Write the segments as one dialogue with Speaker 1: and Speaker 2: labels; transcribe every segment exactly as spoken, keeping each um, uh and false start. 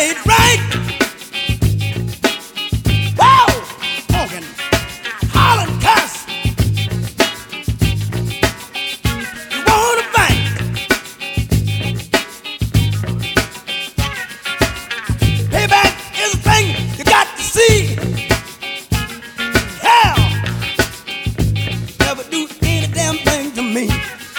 Speaker 1: ain't right. Whoa! Honking, hollering, cuss. You wanna fight? Payback is a thing you got to see. Hell, never do any damn thing to me.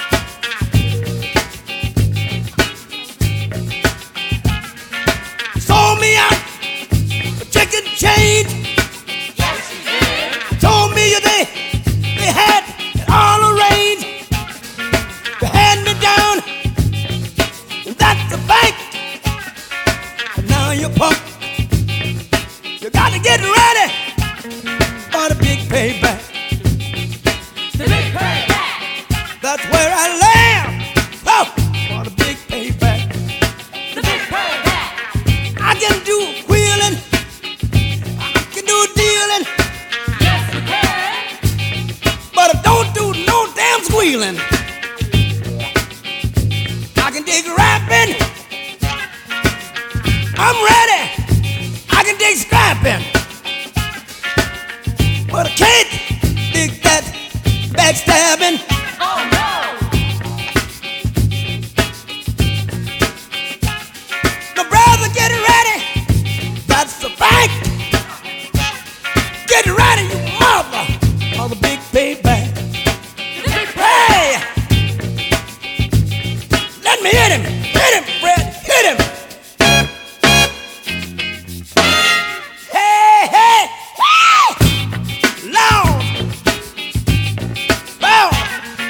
Speaker 1: Sold me out for chicken change.
Speaker 2: Yes, you did.
Speaker 1: Told me they they had it all arranged. You had me down, and that's a fact. And now you're punk. You got to get ready for the big payback.
Speaker 2: The big payback.
Speaker 1: That's where I land. Oh, for the big payback.
Speaker 2: The big payback.
Speaker 1: I can do wheeling. I can do dealing.
Speaker 2: Yes, you can.
Speaker 1: But I don't do no damn squealing. I can dig rapping. I'm ready. I can dig scrapping. But I can't dig that backstabbing.
Speaker 2: Oh no.
Speaker 1: The brother, get ready. That's a fact. Get ready, you mother, for the big payback.
Speaker 2: The big
Speaker 1: Hey! Let me hit him! Hit him, Fred! Hit him! Hey, hey, hey! Loud! Loud!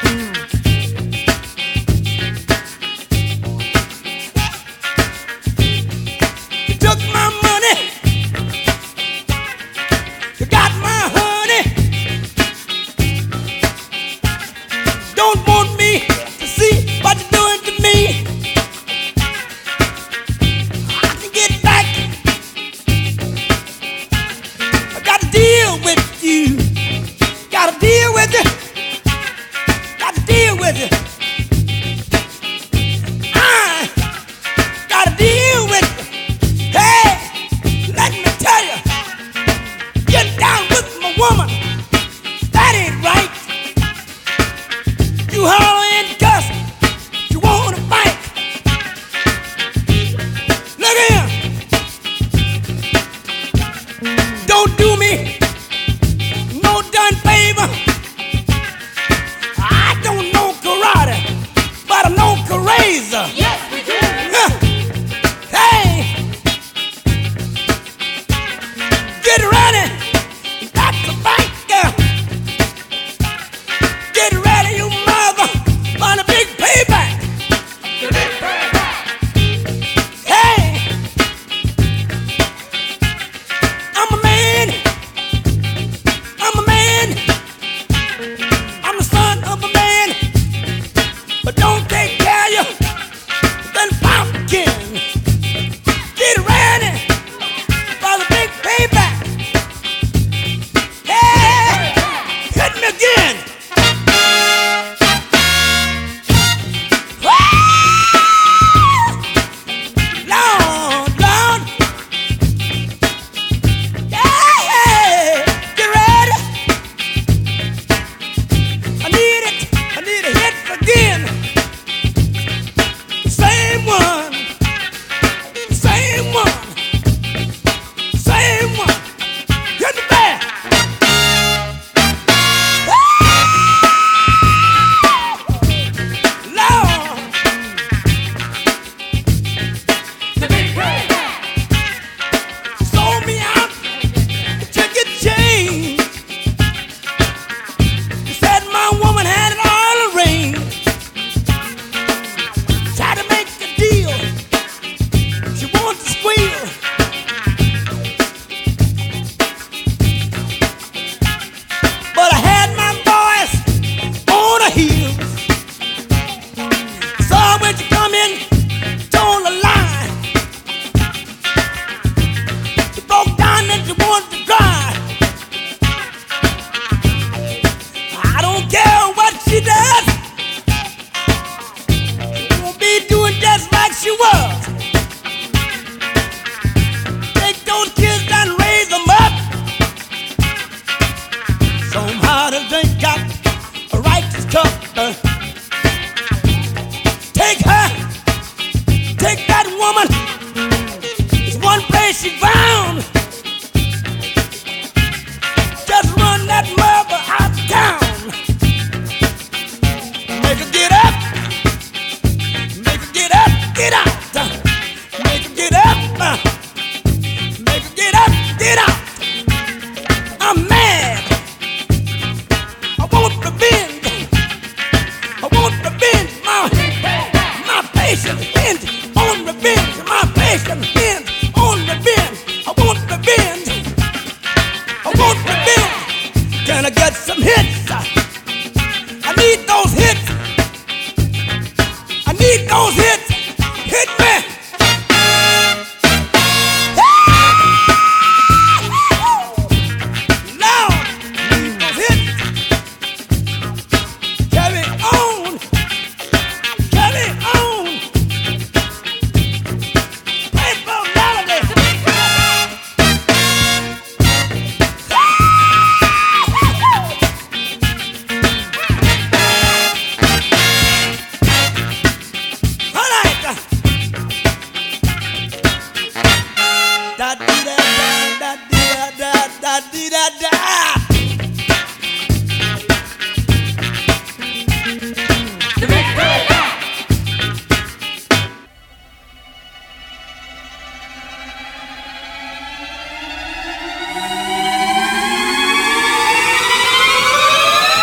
Speaker 1: da da dee da da.